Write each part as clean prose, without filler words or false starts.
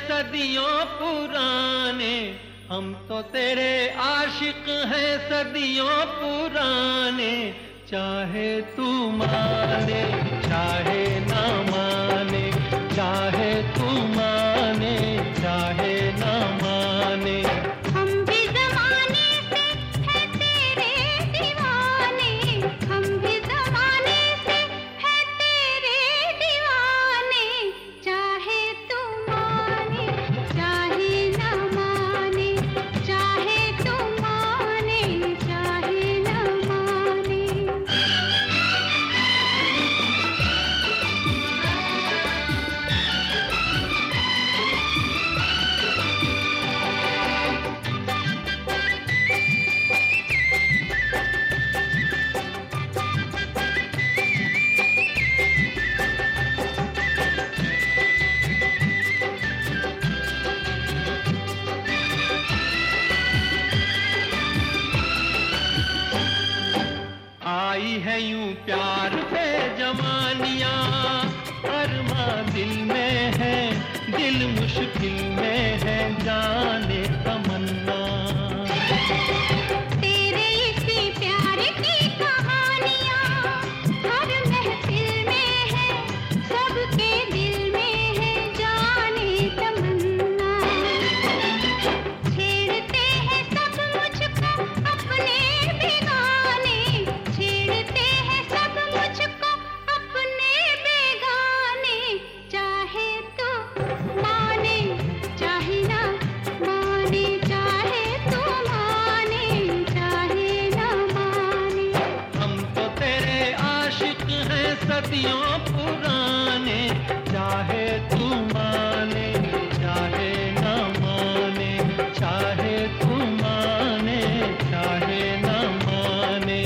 सदियों पुराने, हम तो तेरे आशिक हैं सदियों पुराने। चाहे तू माने चाहे ना माने, चाहे तू माने चाहे ना माने, हम भी ज़माने से है तेरे दीवाने, हम भी ज़माने से है तेरे दीवाने। चाहे तू माने चाहे ना माने, चाहे तू माने चाहे ना माने। आई है यूं प्यार पे जवानियां, अरमा दिल में है, दिल मुश्किल में है, जाने तमन्ना। तेरे इसी प्यार की कहानियाँ हर महफिल में है, सबके दिल में है, जाने तमन्ना। छेड़ते हैं सब मुझको अपने बेगाने, छेड़ते हैं सब मुझको अपने बेगाने। चाहे तो माने चाहे ना माने, चाहे तो माने चाहे ना माने। हम तो तेरे आशिक हैं सदियों पुराने। चाहे तू माने चाहे ना माने, चाहे तू माने चाहे ना माने।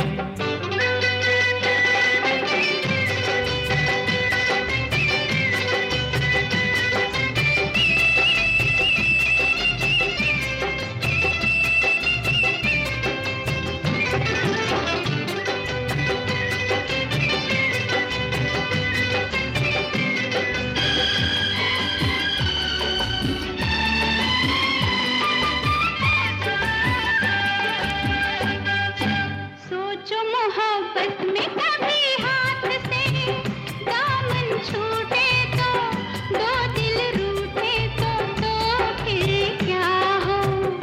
सोचो मोहब्बत में कभी हाथ से दामन छूटे तो, दो दिल रूठे तो फिर क्या हो।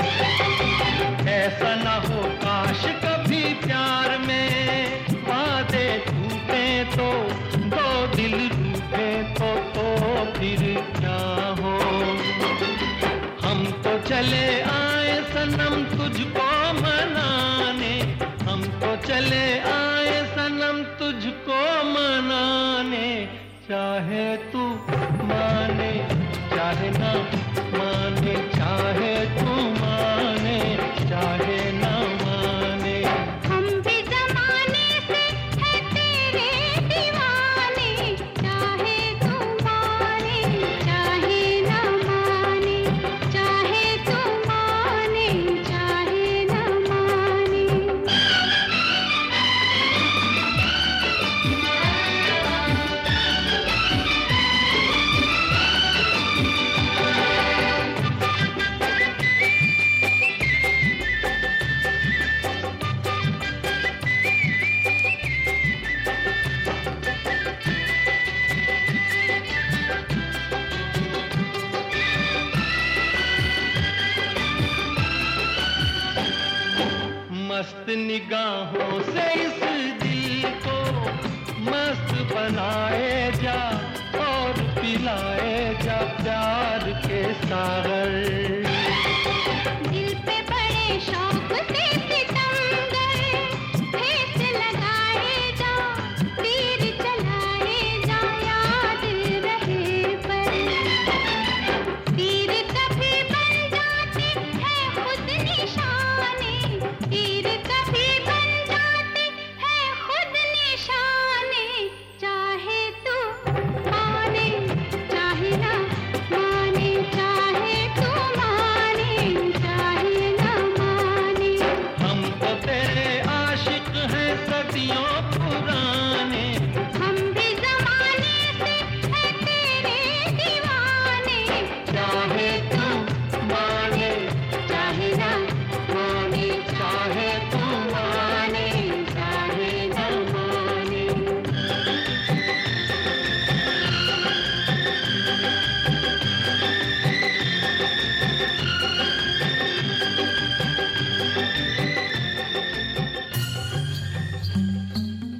ऐसा न हो काश कभी प्यार में वादे टूटे तो, दो दिल रूठे तो फिर क्या हो। हम तो चले आए सनम तुझको मनाने, हम तो चले आए सनम तुझको मनाने। चाहे तू माने चाहे ना माने, चाहे तू माने चाहे ना माने। हम भी ज़माने से है तेरे दीवाने, चाहे तू माने चाहे ना माने, चाहे तू माने चाहे ना माने। मस्त निगाहों से इस दिल को मस्त बनाए जा, और पिलाए जा प्यार के सागर। दिल पे बड़े शौक से सितमगर ठेस लगाए जा, तीर चलाए जा, याद रहे पर। तीर कभी बन जाते हैं खुद निशाने, तीर कभी बन जाते हैं खुद निशाने। चाहे तू माने चाहे ना माने, चाहे तू माने चाहे ना माने। हम तो तेरे आशिक हैं सदियों पुराने।